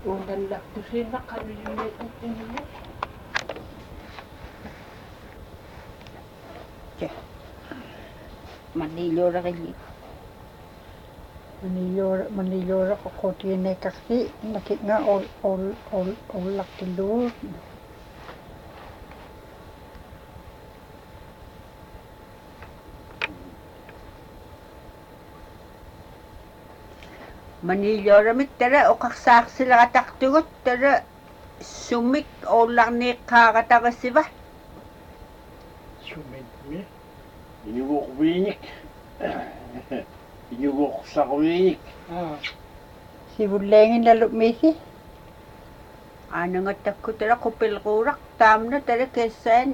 Uudallaqtusiinna qalullumiitnattinullu. Ja. Manilluuraqilli. Manilluuraqoqutiinneeqqarsi naki'nga ollaqtilluut. Manilluuramik tara oqarsaarsilarataqtugut tara summik oullarniiqqaaqataqassiva. Summitmi. Inuuqviinik. Inuuqsarviinik. Sivulleengillallu'miisi Aanangattakku tara qupilquuraq taamna tara kessaan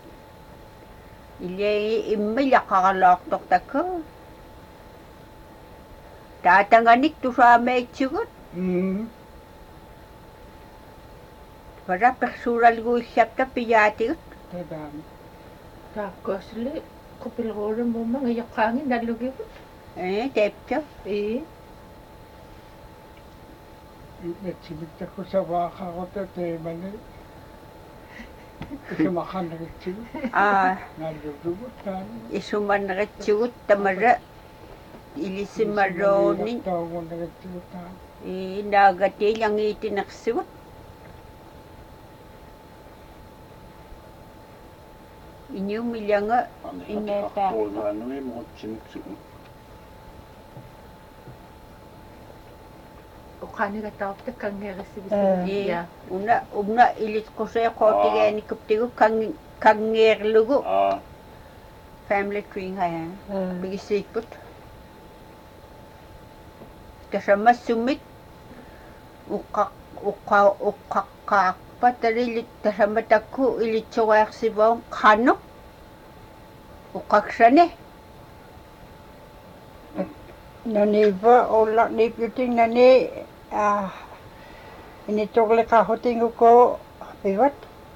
illeri immilaqaralaortortakku. Taatanganik tusaameitsugut. Vara persuuralguillapta piyaatigut. tadaam Taakkoosli qupilquurum mumma ngayaqqaangin nallugigut. Teepta. Itsimiktakku savaaqaruta teemani isumaqannagitsugut nallugugut taani Isumanneritsugut tamara ilisimaroonin taugunnagitsugut taani naagatiilangiitinersugut. Inyumilanga inneetaa. Tuonaanui muutsimiksugut. Uqaanigataaruta kangeerissivisigia. Una ilitquseeqootigeenikuptigu kangeerlugu family tree haya bigisiikput tasamassumik uqqaqqaaqpa tarillit tasamatakku ilitsureersivaum qannuq uqqaksane naniva ollaqniipyutingnani initsorliqarrutinguko pivat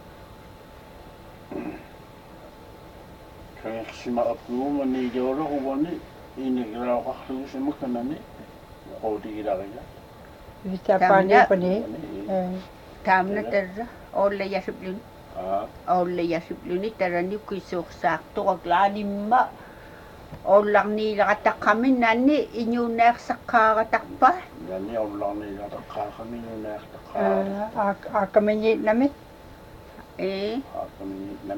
Kangersima apluuma niijooraquvani inigiraaqarlugisimukkanani uqootigilariga. visapaaniipani taamna tarra oollayasupluni oollayasupluni tarani kuisuursaartuqaklaanimma oollarniilaqataqqamin naanni iñuunneersaqqaaratarpa Nani ollarniilataqqaaqami nunaartaqqaa. aakkamiñiitnami Aakaminiitnam.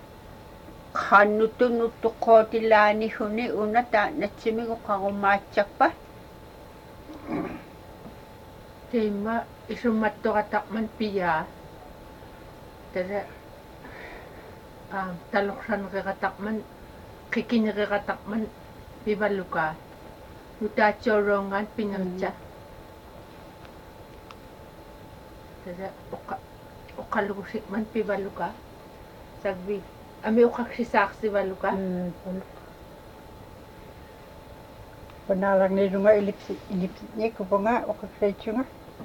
qannuttunnuttuqqootillaanihuni una taanatsimigu qarumaatsarpa Teimma isummattoqataqman piyaa. Tara talorsaneriqataqman qikineriqataqman pivalukaa. Nutaatsuuruungaan pingeritsa. Tara uqalugusikman pivalukaa. Sagvi ami uqaksisaarsivalukaa. Panalangniilunga ilipsitnikupunga uqaksaytsunga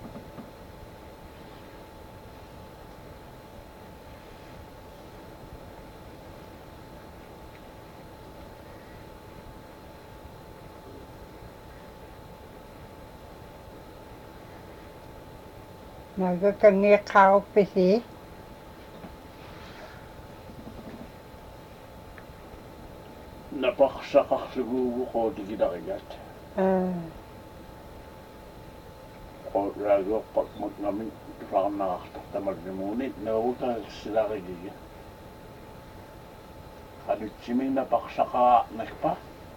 naga kangeeqqaaruppisi Napaqsaqarluguugu qootigilarigat. Raagiorpaqmaknamin tusaarnaqartartamallimuuni nauukaagsilarigiga. Qalutsimin napaqsaqaarnakpa.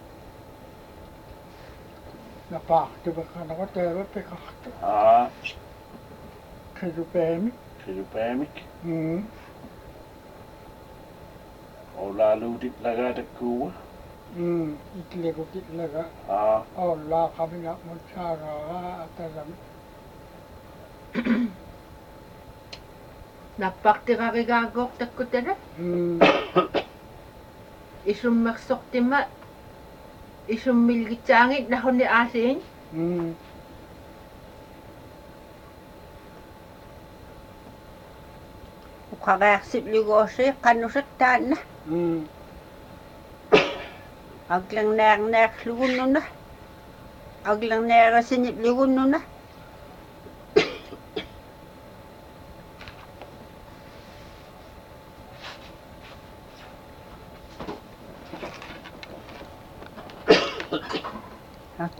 napaartupeqqanaqa teeva piqartu qilupeemi Qilupaamik. Olaaluutitlagaatakkuuga. itlekutillaga ollaaqaminaqmut saaraaraa atasami Nappaqtiqarigaagoortakku tara isummersortimma isummilgitsaangit nahunni aasiin. uqarearsipluguussi qannusat taanna aglanneerneerlugunnuna aglanneerasiniplugunnuna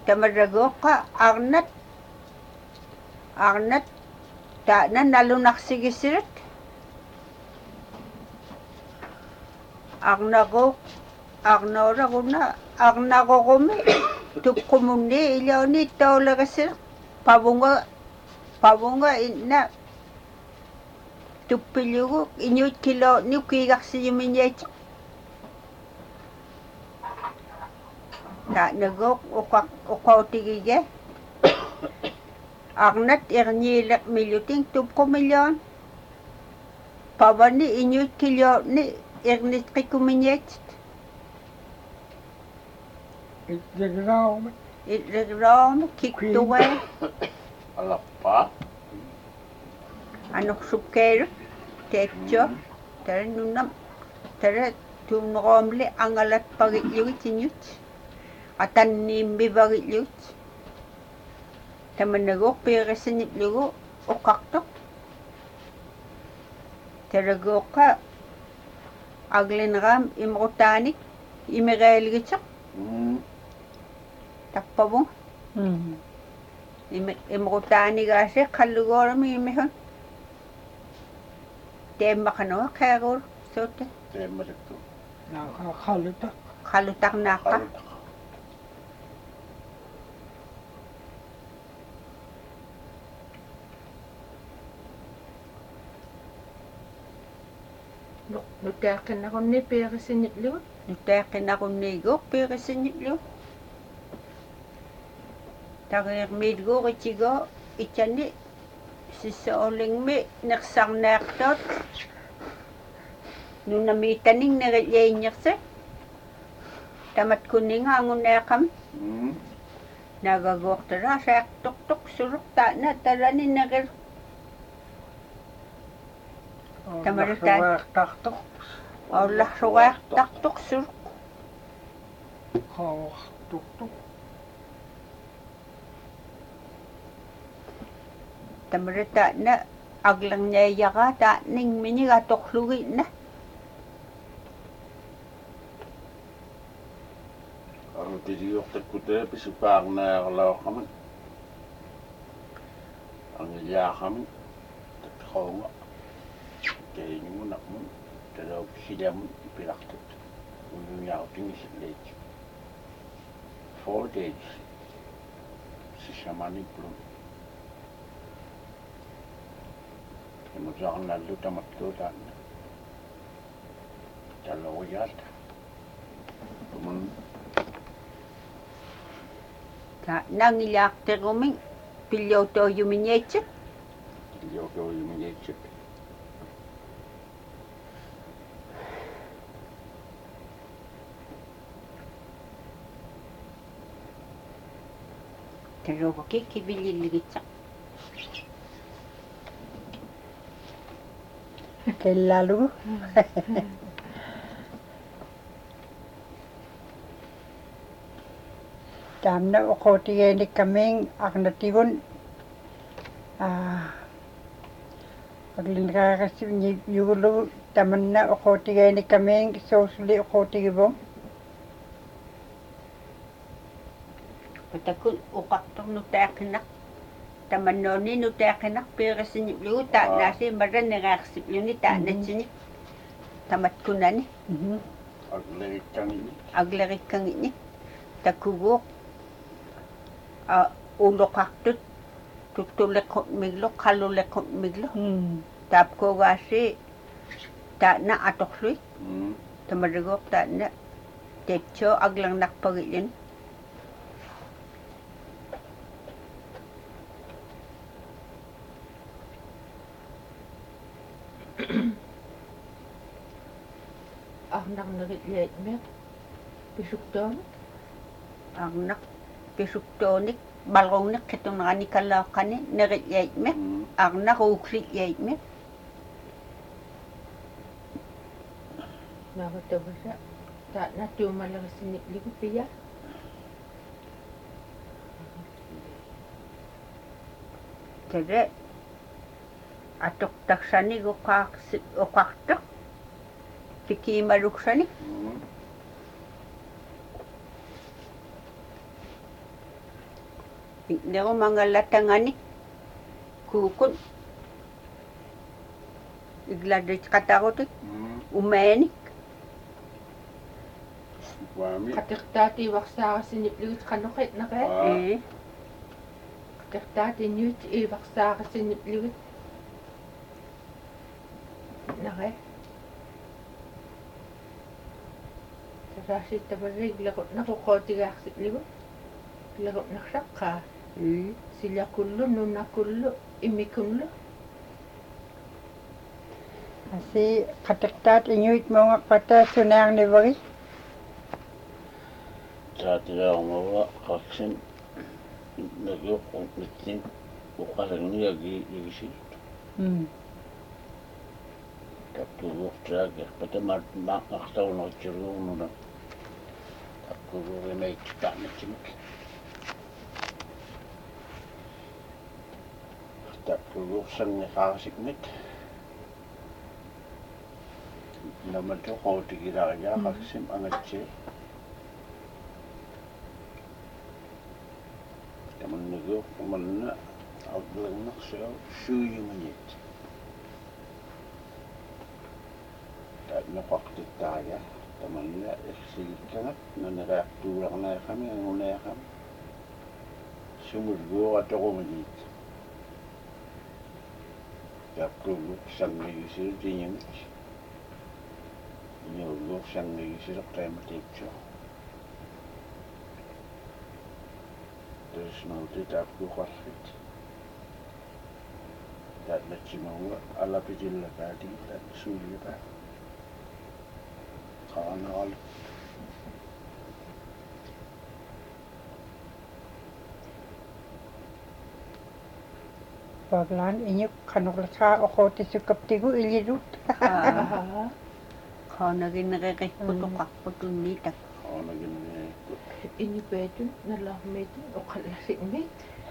Tamaragoqa arnat ta'na nalunaqsigisirat arnoraguna arnaqoqumi tuqqumunni ilauni tauleqisir pavunga inna tuppiliugu iñuit kilo niukiiqarsiyumiñiat ta'nagoq uqautigige arnat irniileq miluting tuqqumilloon pavani iñuit kilo ni irnitqikumiñiat Itrigraum kiktuwe Alappa. anuqsukkeerut teepcho tara nunam tara tuunnoqoomli angalatpagitlugut iñut atanniimmivagitlugut tamanaguq piiqissanitlugu uqqartoq taraguuqqa aglineraam imrutaanik imireeligiteq tappavun imrutaanigaasi qallugoorami imihun teemmaqanuga qeeruur suutte Teemmasiktu. qalutaqnaaqqa nutaaqqinnaqunni piiqissinitlugut nutaeqqinaqunniiguuq piiqissanitlu tagiirmiitguuqitigo itani sissoolingmi neqsarneertoot nunamiitaning nerilliinñersi tamatkunningaanguneeqam nagaguuqtara seertoqtoq suruq taana talani neqil Tamarutaqtoq. Ollarsuqaartartoq suruq Qaartuqtuq. tamarutaana aglerniayaraa taaningminigatorlugiinna Arutiliortakkutee pisupaarnaarlaoqami. Angillaaqami tatqaunga. Teeñungunaqmun talaukillamun pilartut. Ununiartingisilleet. 4 days. Sishamaniplum. Imusaqnallu tamattuutaanna. Talaujaata. Tumun nangilaarterumin pillautoojuminiatsit ilioqeujumiñiitsit. taruuqaki kivillilligitsa Kellalugu. Tamna uqutigeenikkamiin arnatigun aglinraaqassip yugulugu tamanna uqutigeenikkamiin sousuli uqutigivum patakun uqartor nutaaqqinnaq tamannoonni nutaaqqinnaq piiqissiniplugu taanaasi maranneqaarsipluni taanatsini tamatkunani Aglerikkangiñi. aglerikkangiñi takkuguuq uloqartut tuttuleqqutmiglu qalluleqqutmiglu taapkuugaasi taana atorlui tamariguuq taana teepcho aglernarpagilluni arnarnerilliatmiaq pisuktoonut arnaq pisuktoonik balrungniq qituneranikalaaqani nerilliaitmiq arnaq uuklilliaitmiq naaqutavasa taana tuumaleqissinitligu pia tere atoqtarsani uqartoq pikiimaluksani Nero mga latangani. Kukun. Igladrit katakotik. Umenik. Wami. Katiktaati waksaa sinipligit kanokit na kaya. Eh. Katiktaati nyt waksaa sinipligit. Na kaya. Sarasi tabarig lakot na kukotigak sipligit. Lakot na sakka. Sila kullo, nuna kullo, imi kullo. Asi kataktat inyuit mo nga pata sunang ni bagi. Sa tila umawa kaksin. Nagyo kung mitin. Bukasan niya gigisit. Tapos traga. Pati makaktaw na chirungo na. Tapos may kita na chimik. Tapos sang nakasikmit. Naman to ko tigira ya kaksim angat siya. Taman nagyo kuman na outlang na siya shuyi manit. Tak napaktit tayo. Taman na eksil kangat na naraktulang na kami ang unay kami. Sumulgo at ako manit. Tapos sang nagisir din yung Nyolok sang nagisir tayo matipso. Terus nanti tapos kwasit. Dat na chimawa ala pijil la kadi dat suli pa. Kanal. Paglan inyuk kanuklasha ako tisukap tigo ilirut. Kau naging nakikiputokak putunitak. Ako na ganun Ini bedun, nalah medun, o kalasik med.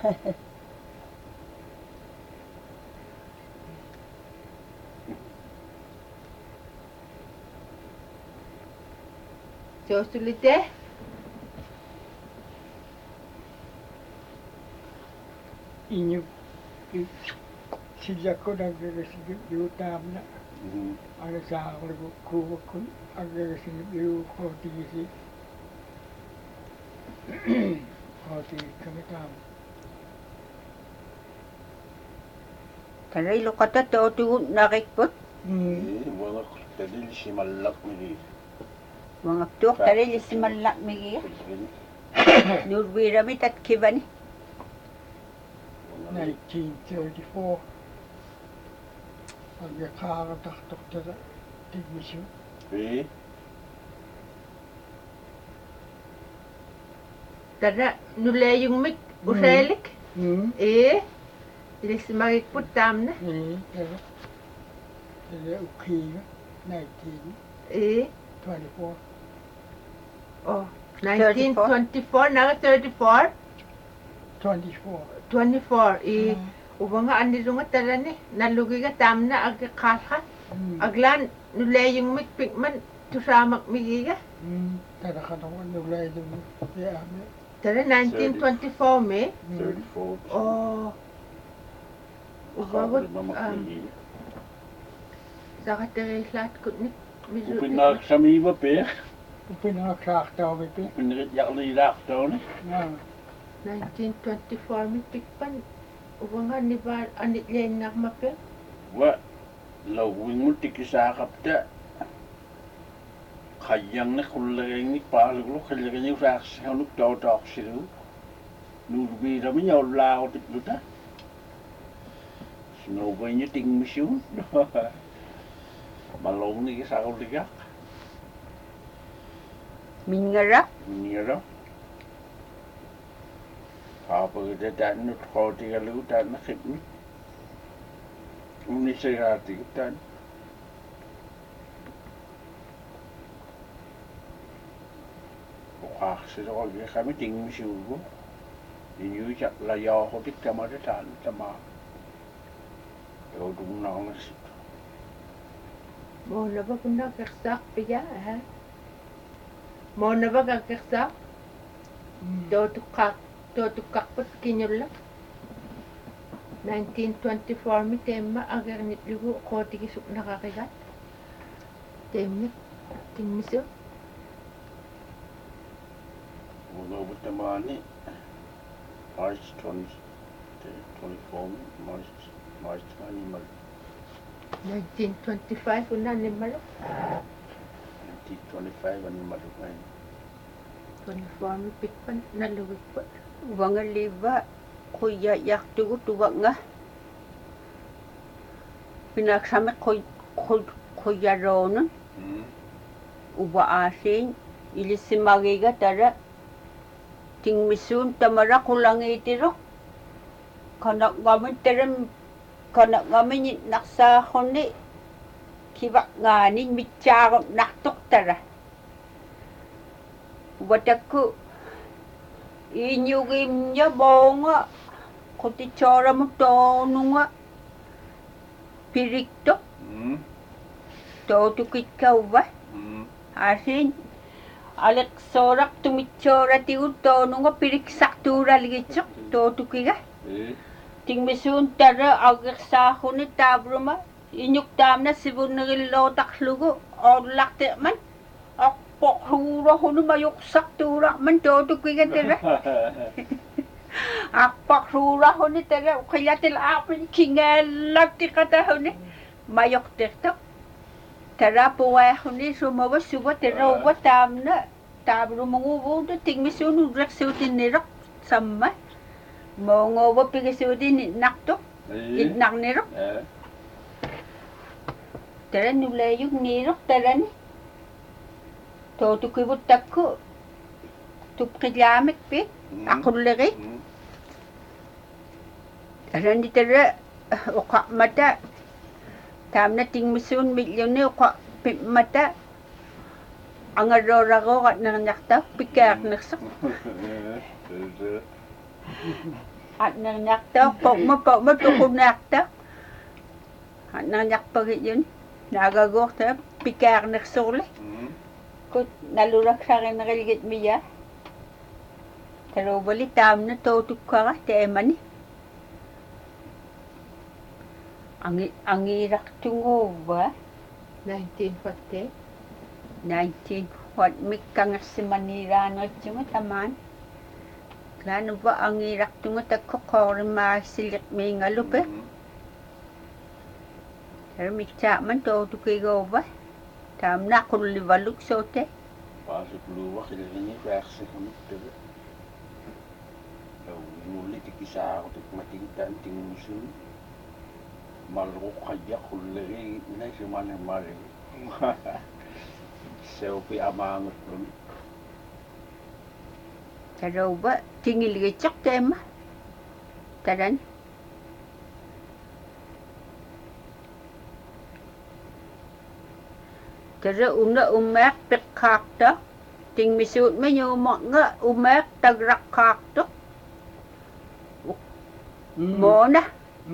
So sulit eh. Inyuk sila ko nagagasigip yutam na. Ada sa ako ko agagasigip yu ko tigisi. Ko kami tam. Karay lo kata to tugun nakikput. Mga tadi si malak ni. Mga tuok karay li si malak migi. Nurwira mi tat kibani. 1934 agakakataktok tara tigmisyo. Tara, nulay yung mik, uselik. Ilis magikput tam na. Tara. Tara ukiga 1924. Oh, 1924, naga 34. 24. 24. Ubang nga anilo nga tala ni. Nalugi ka tam na agkakalha. Aglan, nulay yung mik pikman, tusamak migi ka. Tara ka naman nulay yung yami. Tara, 1924 me. 34. Oh. Ubagot, sa katereslat ko ni. Upinak sa miwa pe. Pinakaktaw mi pi. Upinak yak na ilak daw ni. 1924 me pikpan. Ubang nga ni ba anit liyan nga mape. Wa lawing mo tikisakap ta. Kayang na kulagay ni palulo kalagay ni raks hanuk daw siru. Nurbira mi nyaw lao tiplo ta. Sinobay niya ting misyon. Malong ni kisakaw ligak. Mingarak. Minira. Kapag datan nut ko tiga lutan na kipni. Uni sa hati kitan. Bukak sila ko kami ting misyon ko. Inyo siya layaw ko tik tama datan tama. Yo dung na ako nasip. Mo na ba kung nakaksak piya ha? Mo na ba kakaksak? Dotukak tuotukkarput kinulla 1924 mi teemma agernitlugu qootigisuk naqaqigat teemnik tingmisu Unovutamani March 24 March 1925 una nimmalu 1925 animalu kain 24 mi pikpan nalugikput Wangaliva kuya yaktugu tuwanga. Pinaksame kuya ronon. Uwa asin ilisimagiga tara tingmisun tamara kulangitiro. Kana ngamin terem kana ngamin naksa honi kiwak ngani mitsago naktok tara. Wataku inyugim niya bonga kuti chora mo tonunga pirikto to kikawa asin alek sorak tumichora tiu tonunga pirik saktura ligitsok to kiga tingmisun tara agak sahuni tabruma inyuk tamna sibunagilo taklugo orlakte man Pokrura hunu mayok saktura man todo kiga tera. Pokrura hunu tera ukilatil apin kingalak ti kata hunu mayok tektok. Tera puwa hunu sumawa suwa tera uwa tamna tabru mangubo do tingmisun udrak sutin nirok sama. Mongowa pigasutin nakto itnak nirok. Tera nulayok nirok tera ni. Tutukibut takku tupkilamik pi akullegi randi tera uqa mata tamna tingmisun milyone uqa pip mata angarorago nangakta pikak naksak at nangakta pokma tukunakta at nangakpagit yun nagagok ta pikak naksole Kut nalurak sa akin nakaligit miya. Pero bali tam na totuk ka tema ni. Ang irak tungo ba? 1940 what mikang si Manila no tungo taman. Klano ba ang irak tungo takokor ma silik mi ngalupe. Pero mikcha man totuk ko ba? Tam na kulli valuk sote. Pasok luwa kilini versi kami tuh. Nulit ikisa ako tikmatingtan tingmusun. Malro kaya kulli na si mali. Selfie amangot pun. Pero ba tingil gicok tema. Taran. Tara una umak pekakta ting misut menyo nga umak tagrakakta mona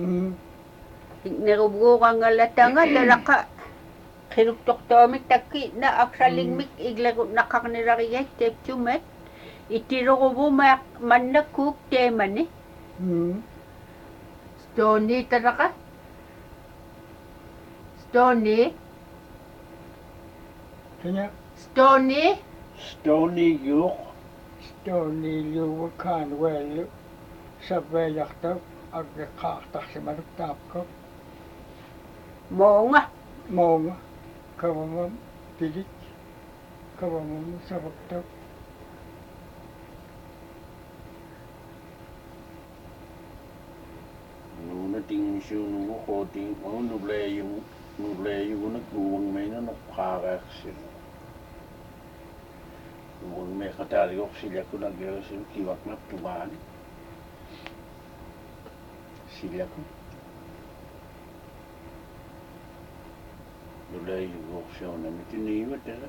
Nerubgo ka nga latanga tara ka kiruktok-tomik taki na aksalingmik iglagot nakaknirariyay tepchumet itiro ko po manakuk teman eh Stony tara ka Stony Kanya Stony York. Stony Luwakan well sabayakta agkaktak si marutap ko. Monga Monga kawamam pilit kawamam sabakta. Nuna ting siyo nungo ko ting nublayo nagbuwang may na nakakaksin. Nung may kataliyok sila ko nag-iwasin kiwak na tumani. Sila ko. Nublayo ko siya na may tiniwat nila.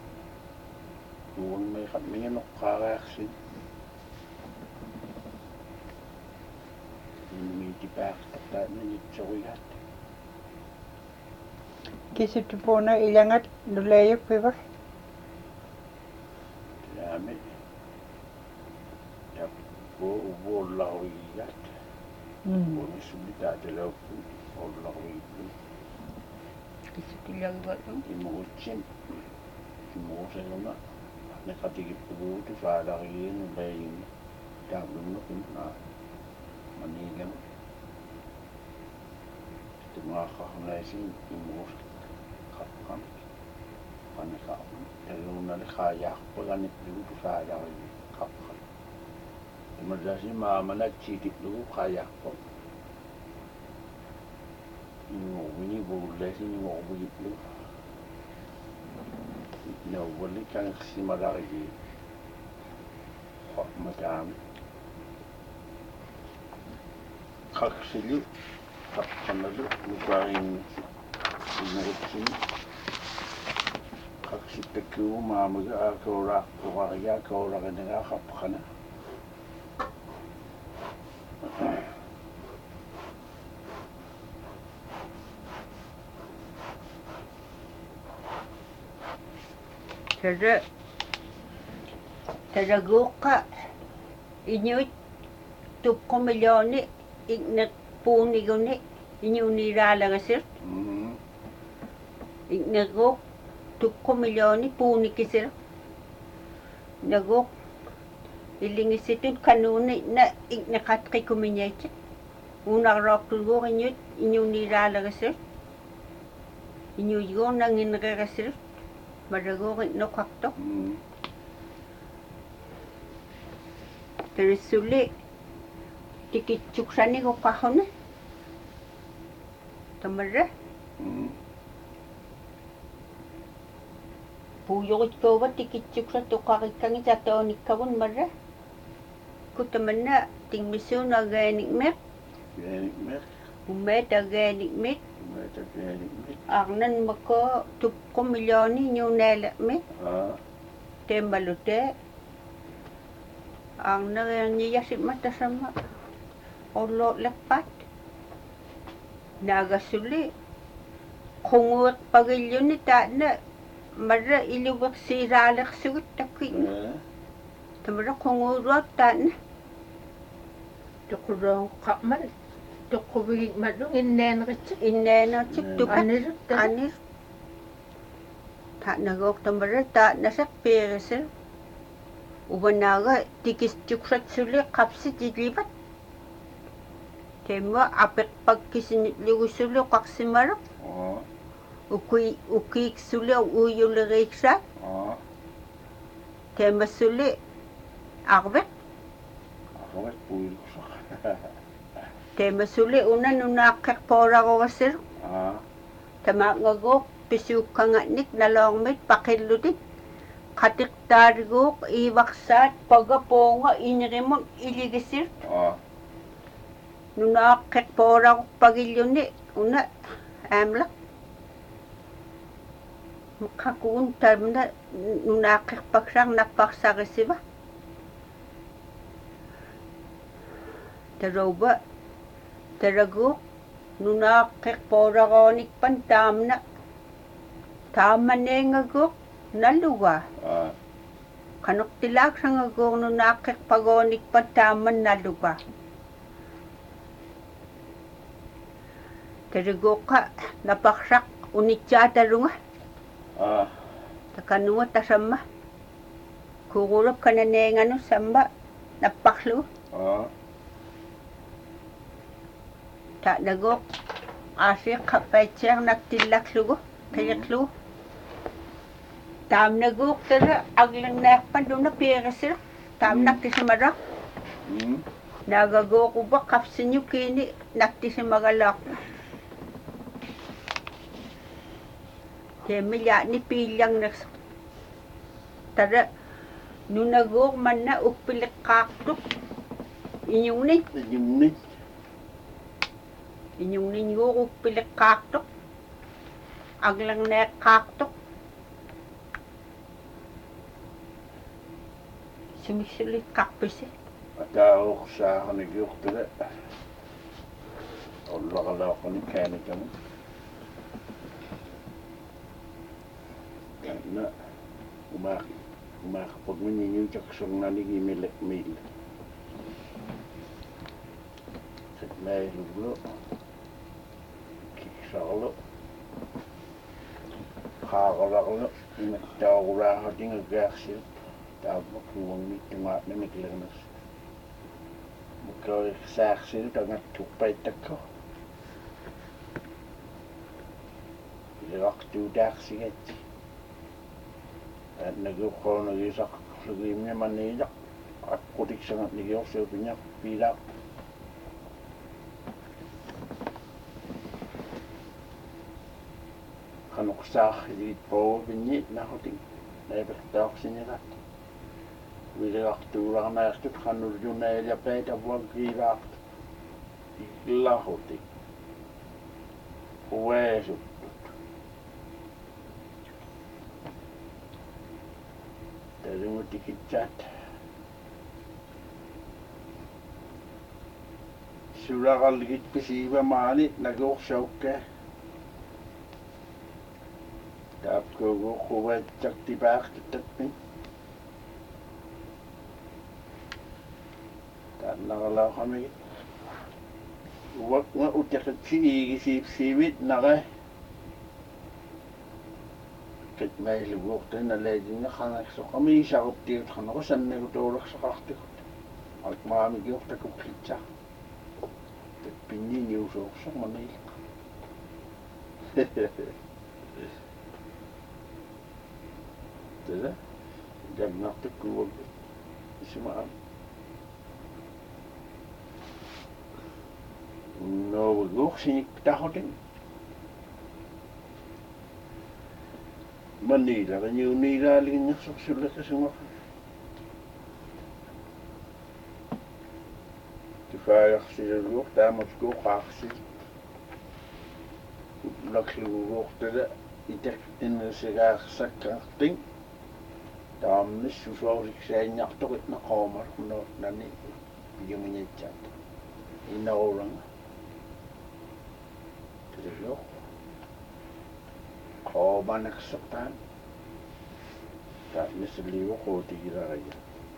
Nung may nakakaksin. May tipak takta na nito kuya. Kisut po na ilangat nulayok pibar. Dami. Yap, ko ollaruigat sumitatelaupu ollaruipu Kisutilagivatun. imurutsin imuruseluna neqatigippuguutu faalariinu layin taamlunnukun manigan tumaaqarnaisin imurus qaqqan qaniqarman talunali qaayaarpaganippugutu faalariinu qaqqan imadasi maamanattiitiplugu qaayaarpa ingorvini vuullasi ingorvugiplu nauwali kanqsimalarigi mataami qaksilu qaqqanalu nukarin imurutsin qaksippakkuu maamaga aakauraaqquqariga kauraqinaga qaqqana Taraguqa inuit 2 miljoni ignak puuniguni inuniraalagasir ignaguq 2 miljoni puunikisir naguq ilingisitut kanuni na ignaqatqikumiñaitit unarroqtuguq inuit inuniraalagasir inuiguq nanginregasir maraguq noqaqtoq Terisuli tikitsuksanigu qahuna tamarra puuyuqitkuuva tikitsuksa tuqarikkangit atoonikkagun marra kutamanna tingmisuunagaanikmeq ummeet agaanikmit arnan mako 2 miljoni nyuunaalaqmit teemmalute arneriarniyasimmatasama olloorleppat naagasuli qunguiqpagilluni taana marra iluveqsiiraaleqsugit takkiinga tamarra qunguuruat taana tuqurooqqaqmal tuqquvigigmallu inneeneqitsik tukka anir taanagoq tamarra taanasaq piirisir ubanaaga tikistsuksratsuli qapsit ilivat temma apeqpakkisinitligusuli qaqsimaraq ukiiksuli uuyuleriiksaat temmasuli arveq temmasuli unanunaaqqiqpooraruvasir tamaaqngaguuq pisuukkangatnik naloormit paqillutit qatiqtaariguuq iivaqsaat pagapoonga inirimun iligisir nunaaqqiqpooraruqpagilluni una aamlaq qakuun tamna nunaaqqiqpaksaq nappaqsarisiva tarouba taraguuq nunaaqqiqpooraroonikpan taamna taammaneenggaguuq nalluga qanuqtilaaqsangaguuq nunaaqqiqpagoonikpan taamman nalluga taraguuqqa napaqsaq unitsaataruga takanunga tasamma kuururup kananeenganu samma nappaqlugu taanaguuq aasiqqappaitseaq naktillaqlugu qiyiqlugu taamnaguuq tara aglannaaqpan nuna piirisir taamnaktisimaraq naagaguuquba qapsiñukiini naktisimagalaaqpa teemillaani piillangnaqsa tara nunaguuq manna uppiliqqaaqtuq iñungninguuq uppiliqqaaqtuq aglanneeqqaaqtuq sumiksiliqqarpisi ataaruqsaaqanigiuqtala ollaqalaaqani kaanikamu na umaaqpagmini niutaksornanigi mil Mai lu kiksalo khagalo imattawra hadinga gaxil tabak nuang mituma nemiklernas mukau saxil tangat tupai takko waktu daxinget nagukho nagisak lagimnya manilak at kutik sangat nigyo sa pinyak pilak kanuksak di po binyit na kuting naibaktak sinirat wilak tulang na yakit kanuryo na ilapay tabwag kirak ikla kuting uweso dari mo tikitchat surakal ligit pisiba mali nagok syauke tap ko kuwet chak tibak tatmi tak nakalaw kami wag nga utyak sibit nakay ket may lugok tayo na legend na kanak so kami sakop tiyot kanako san negotolak sa kaktik at maami giyok tayo kitsa ket pinyin yusok sa manila tada gagnak tayo kuwag isimaan no wagok sinik takotin Manila kan yung nilaling niya sa sulat sa mga tifayak sila luk tamat ko kaksi naklugok tada itak inasiga sa kakting tamnis susorik sa inyak tokit na komar no nani yung minyachat inaurang tada ko ba naksaktan tak misliwo ko tigira kaya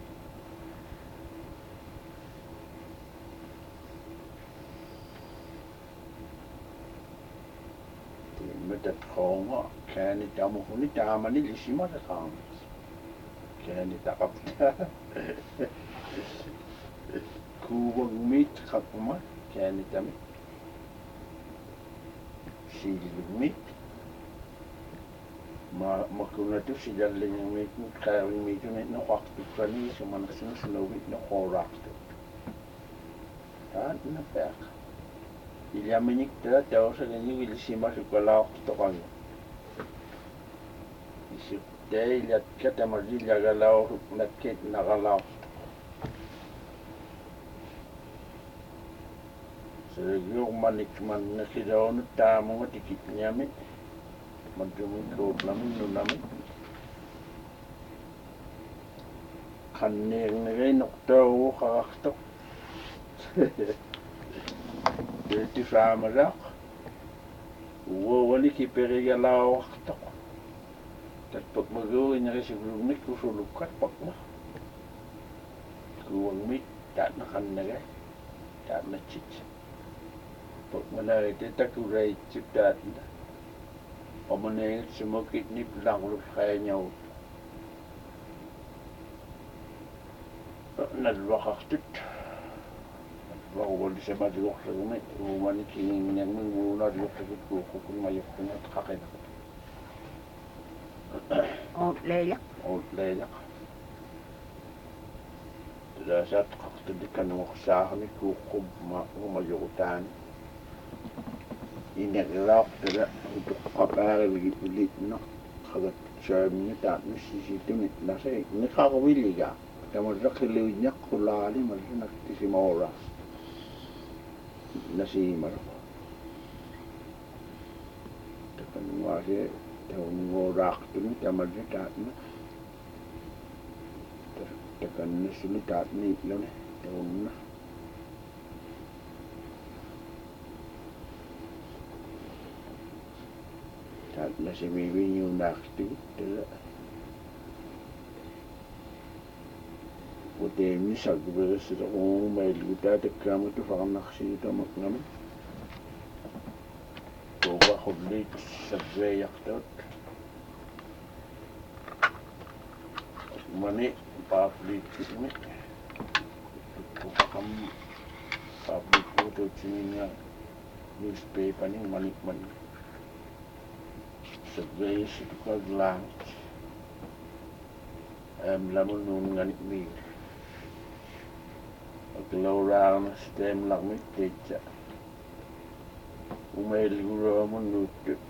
timedat ko nga kaya ni tamo huni tama ni lisima sa kang kaya ni takap kuwag meet kakuma kaya ni tami silog meet makuna tu si daling yang itu kaya itu net no waktu kani semana sini senowit no korak tu kan na pek ilya menik tu tahu sebenarnya wil sima sekolah tu kan isi day lihat kata marji jaga lau nakit nagalau sergio manik man nakidau nu tamu tikit nyamit Madumi ko namin no namin kaneng nagay noktaw kakaktok dito sa amalak uwawali kiperiga lao kaktok at pag magawin niya kasi gulumik kusulukat pag na kuwang mit tak na kanagay tak na chich pag manay titakuray chip dat na Omaneng sumukit ni lang ulus kaya nyaw nadwakaktit nadwakawali sa madwak sa gumit umani kingin niyang muna nadwak sa gitko kung mayok kung at kakainak leilak Tadasat kaktidikan ng waksahan ni kukub mamayukutan Inaglaw tada untuk kapal ulit no kagat charm ni tak ni sisitu ni nasa ni kakawili ka kamu rak liu niya kulali malu nak tisimora nasi mar tekan wase tahun ngorak tu ni kamu tak ni tekan ni sini tak ni lo ni tahun na na si Bibi yung nakti Puteemi sagversi umailguta tekkaamatu faqarnarsiutamak ngami tuuqa hulliit savveeyartut mani paafliittimi tuqqaqam paafliittuutuutsinginga newspaperni mani savveeyissituqaglaangit lamun nuunganik miir Aglawraana stem lakmit teja umailguraamun nuuttut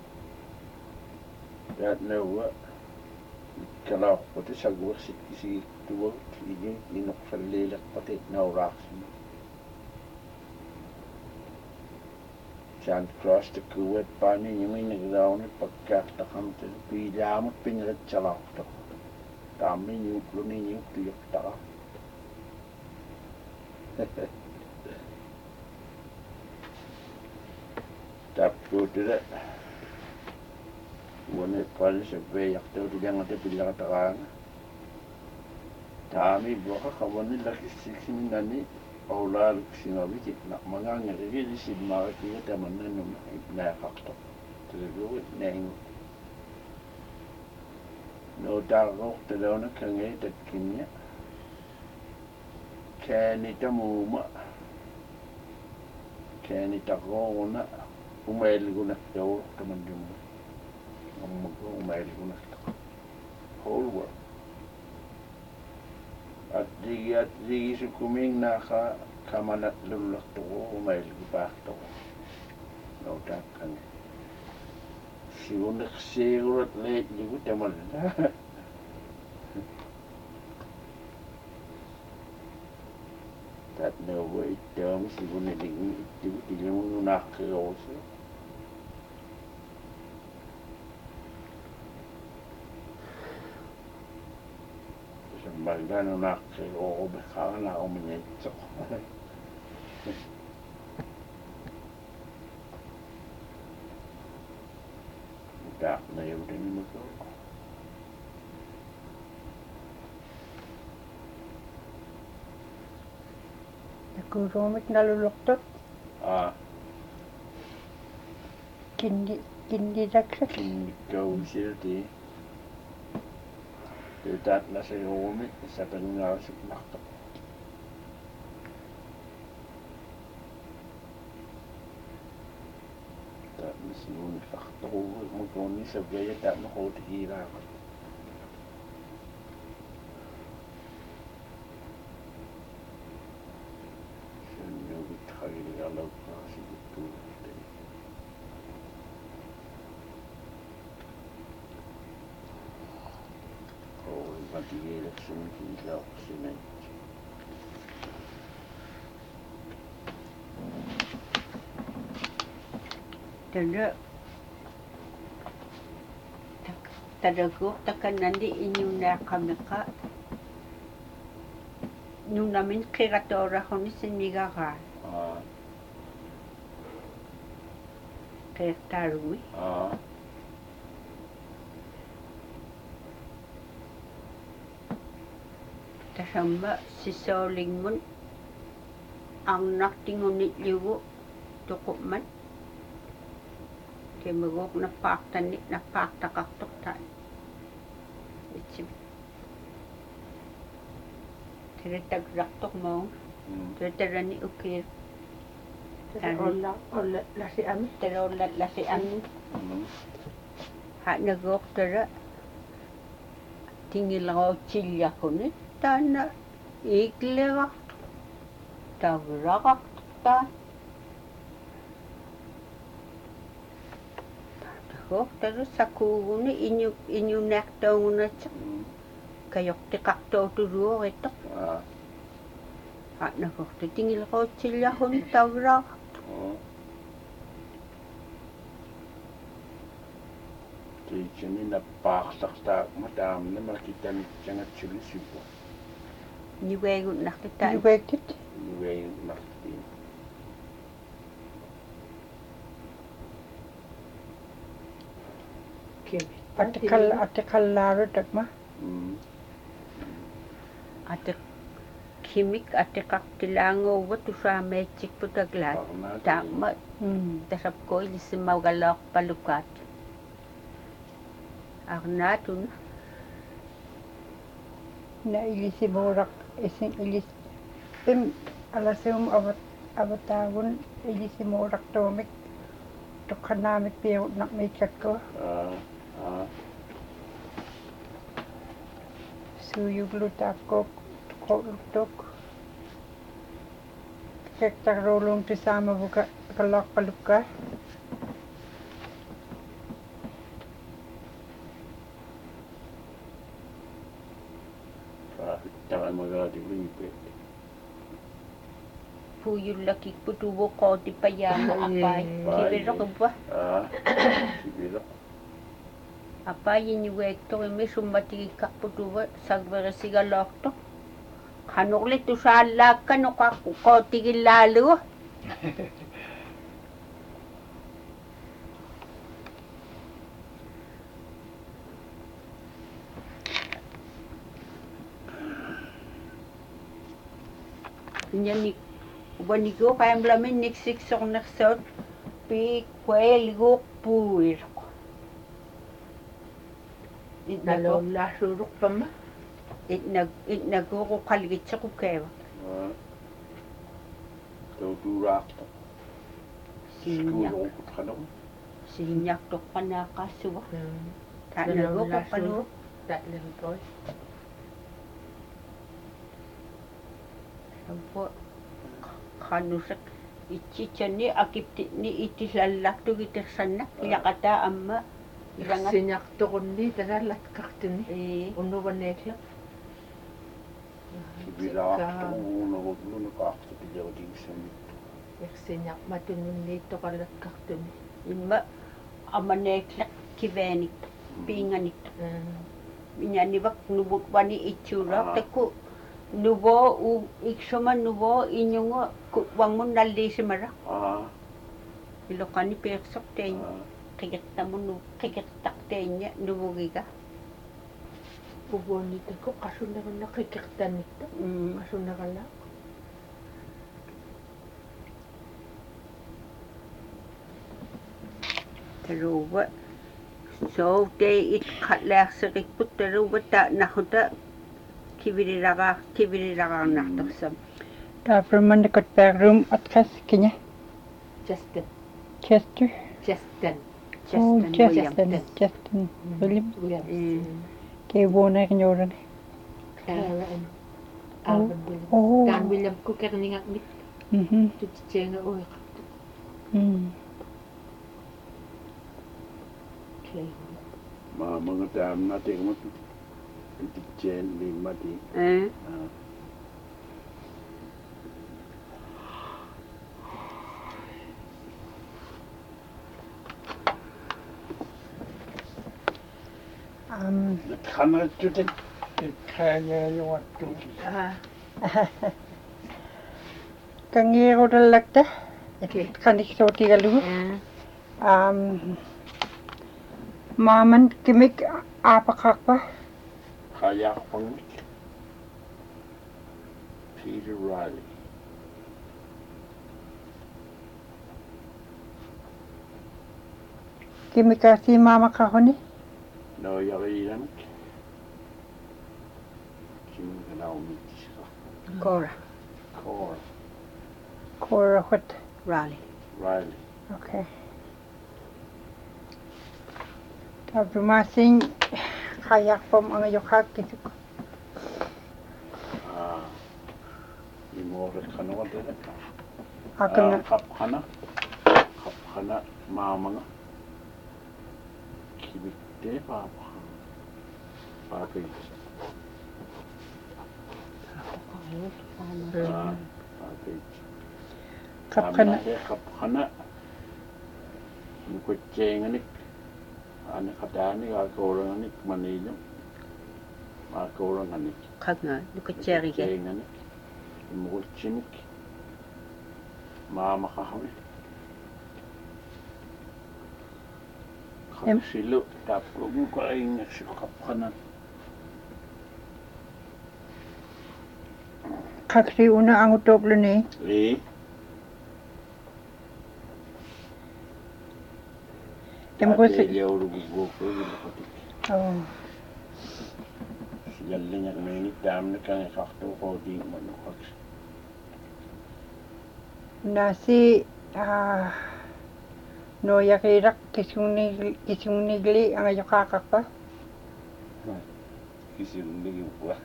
taatnauwa kalauqpati sagversikkisiiktuvat ini inoqsalliileqpati nauraaqsima Santa Claus takkuwat paani yumingnagrauni pakkaartaqamta piilaamut pingaritsalaqtoq taammi nyuukluni nyuukluyuqtaqa Tappuutula uane pali savveeyartuutu jangata pillaqataqaanga taami boqa qawani lakissiksi aulaaluksingaviti naqmangaangerigiili simmaarakiga tamannanuma naaqartoq tulugu naingu nootaaqortalauna kangay tatkinnya kaani taqooruna umailgunaqtauq tamannuma ammagu umailgunaqtaqa whole world atligisukumingnaqa kamanatlullaqtuqu umailgupaaqtuqu nootaaqkangi siuneqsiigurat leitligu tamalla taatnauwa ittaami siguneligi ittigu tilimununaaqqiroosu sambaldanunaaqqiroorubeqaranaaruminitsoq taaqnayutanimako Nakuruumik naluluqtut kindiraksak kinnikkausilti taatnasiruumi sapangaasuknartoq taatnasiruunillartorugu mukuunni savveeya taatnoquutigiilaaqa Tanda tadaguq takanandi inyunaaqamiqa nunamin qiratooraquni sinmigaraa qirtaarumi tasamma sisooligmun arnartingunitlugu tuqummat kemaguq nappaaqtaqartoqta itsim tiritaglartoqmaun titarani ukir olla lasiami tarollallasiamni hanaguq tara tingillerautsillaquni taanna iiklerart tavraqarta tara sakuuguni inyunaaqtaungunatseq kayortiqartuuturuorittoq hanaguqta tingillerautsillaquni tavraqart tiitsini nappaaqsartaaqma taamna makitanitsangatsulisupa niuaigunnartita Nuwektit nuaigunnartiin atikallaarutaqma himik atiqartilaanguuva tusaamiatsikpu taklaat taamma tasapkoilissimaugalloorpalukaat arnaatuna na ilisimurak isin ilis pim alasum avatavun ilisimurak tomik tukhanamik piu nakmikatko suyuglutakko kolutok kektarolum tisama buka kalakpaluka puuyullakikpu tuvuqootippayaama apai kiviroqippa apaiñugueektorimi summatigikkarpu tuva sagverisigalorto qanorli tusaallaakka noqaqqu qootigillaalugu Inyanik wanigo qaamlamin niksiksornersuut piikkueliguuq puuiroq nalollaasuuruqpamma itnaguuqu qalgitsequkeeva tautuuraaqta skuuluuqutqaneq siñaqtoqqanaaqaassuva taanaguuqaqqanugu ta'lerikoi Ampo khanusek itchichani akiptini itillallartugitersannak ilaqataa amma ilangat siñaqtoqunni tarallatkartuni unnuvaneekla kivilaaqtuununuqaaqtupillavatigissammittu ersiñaqmatununniittoqallatkartuni imma amaneeklaq kivaanik piinganik minyanivak nuvukvani itsuuraaq takku nuvo iksuma nuvo inyunga wangmun nalliisimara iloqani peersorteeña qigertamun qigertaqteeña nuvugiga uvuunnitakku qasunerunna qikertannikta qasunerala taruva soutee it qallaarseqikput taruva taanahuta kiviriraqaarnartorsam taaprumannikut peerum atkas kinya Justin Chester Justin William Williams kewonek nyorani Alvin Williams Dan Williams ku kerningakmit tutitsenga uiqartu maamanga taamna tegmat tutitsen limmati Kanattutin kaayaayuattu kangirudallakta kaniksotigalugu maaman kimik aapaqaqpa qayaaqpangmik Peter Riley kimikasi maamakaquni no yariiramik kimikanaumiktisqa Cora what Riley okay tabrumasing qayaqpam angayuqaq kisuk imooret qanuqatera akanga qapqana maamanga kibitte paapay qapqana nukutjeenganik ane qataani aqooranganik maniiñum aqooranganik qaqna nukatjeerige imugulchimik maamaqaqmi qaqsilu tapluguqaingakshu qapqana Kaksi una ang utoplo ni. Tem ko si. Oh. Yalle yak meni damne kan kakto ko di manukak. Nasi no yakirak kisung nigli ang ayo kakak pa. Kisung nigli pa.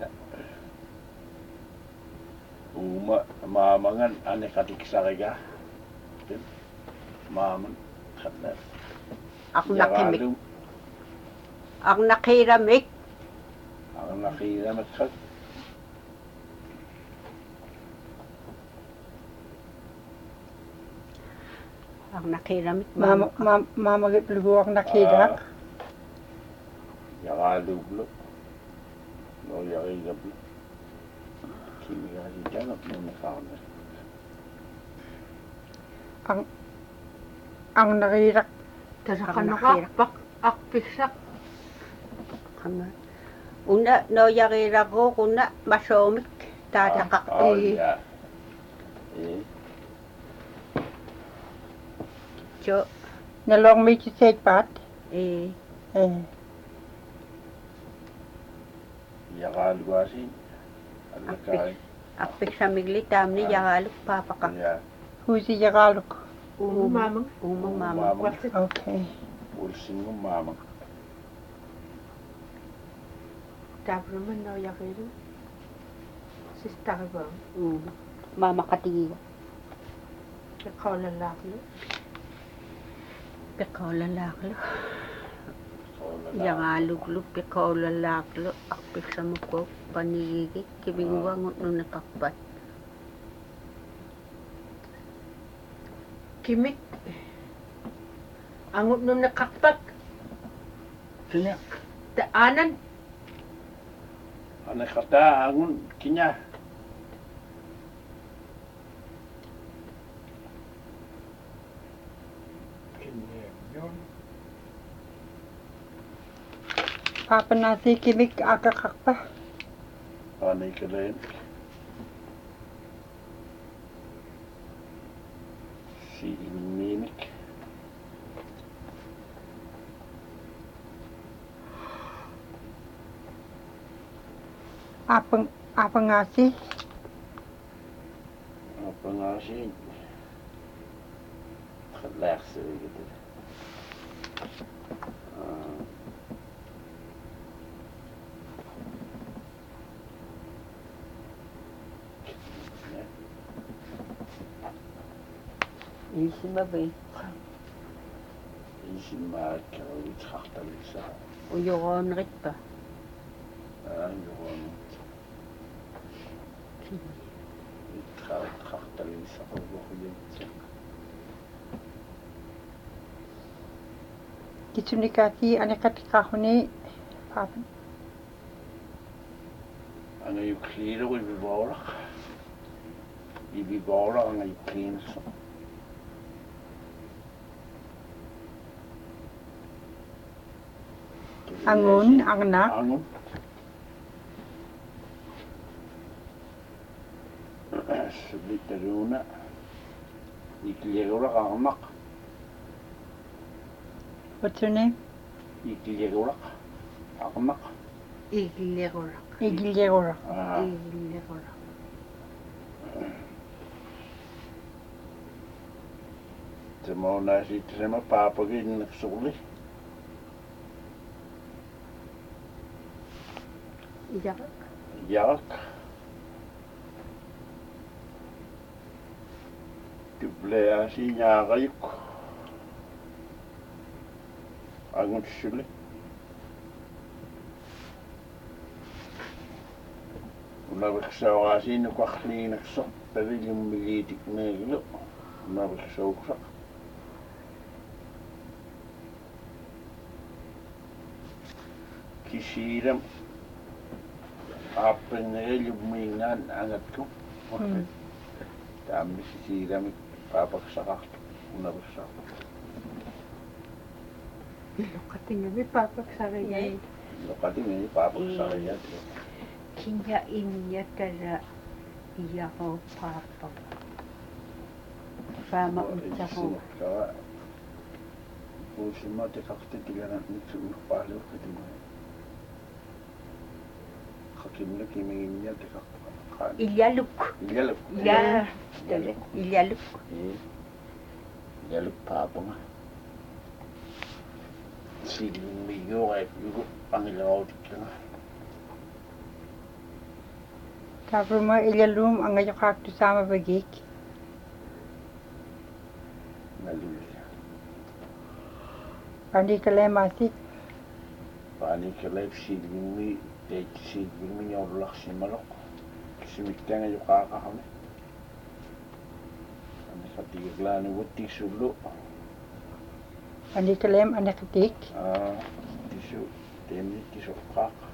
Mamangan ane katik sariga. Maman katna. Ako nakimik. Ang nakiramik. Ang nakiramik kat. Ang nakiramik. Mamagiplugo ang nakirak. Yakaluglo. No yakigablo. Kimigasi dyan at nung nakakana. Ang nakirak. Tara ka nakakpak. Akpisak. Una no yakira ko kuna masomik. Tatakak. Jo. Nalong mi si pat. Yakalugasi. Apik sa migli tamni yakaluk papaka. Husi yakaluk. Mamang. Mamang. Okay. Ulsin mo mamang. Tapos naman na yakiro. Sista ka ba? Mama katigiga. Ikaw lalaki. Ikaw lalaki. Yangaluglug ikaw lalaki. Akpik sa mukha panigigit. Kibingwang nung nakakbat. Kimik. Angot nung nakakpak. Kinya. Daanan. Ane kata angun kinya. Papa nasi kimik akakak pa. Ane kalain. Si mimik. Apa ngasih? Apa ngasih? Relax gitu. Isi babay. Isi maak kalau ditaktal bisa. Uyogon rit pa. Uyogon. Ditaktal bisa kalau kulit. Kisunikati ane katikahuni papa. Ano yung kliro ko ibiborak. Ibiborak ang yung klino. Angun, angna. Angun. Sulit na runa. Ikiligorak ang amak. What's your name? Ikiligorak ang amak. Iglegorak. Igilgora. Iglegorak. Tamo na si Trema papagin nagsuli. Iyak. Yak. Tuble asi nyakayuk. Angon suli. Unabiksaw asi nukwakli nagsok. Pero yung militik na ilo. Unabiksaw ka. Kisiram. Apa nila lumingan angat ko. Dami sisiram papagsak. Unabiksaw. Lokati nga may papagsara yan. Lokati nga papagsak yan. Kinya inya tara Iya ko papa. Sama unta ko. Uusima te kaktitigana nitsugu palo kadima. Kakimna kimingnya te kakkan. Ilyaluk. Ilyaluk. Ya. Ilyaluk. Ilyaluk papa nga. Siling miyo ay yugo pangilaw nga. Tapos mo ilalum ang ngayon kakto sama bagik. Naluli. Pandi kalay masik. Pani kalay siling mi te siling mi nyorlak si malok. Simikta nga yung kakakami. Ano katigla ni wuti sulo. Pandi kalay anak ketik. Tisu temni tisu kak.